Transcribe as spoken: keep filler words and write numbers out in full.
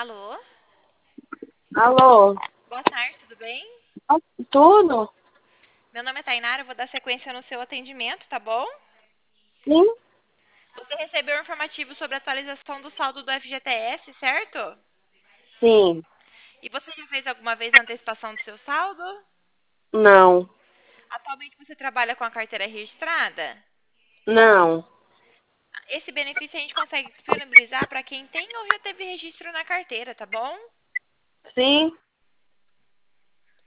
Alô? Alô? Boa tarde, tudo bem? Tudo? Meu nome é Tainara, eu vou dar sequência no seu atendimento, tá bom? Sim, Você recebeu um informativo sobre a atualização do saldo do F G T S, certo? sim, E você já fez alguma vez a antecipação do seu saldo? não, Atualmente você trabalha com a carteira registrada? não. Esse benefício a gente consegue disponibilizar para quem tem ou já teve registro na carteira, tá bom? Sim,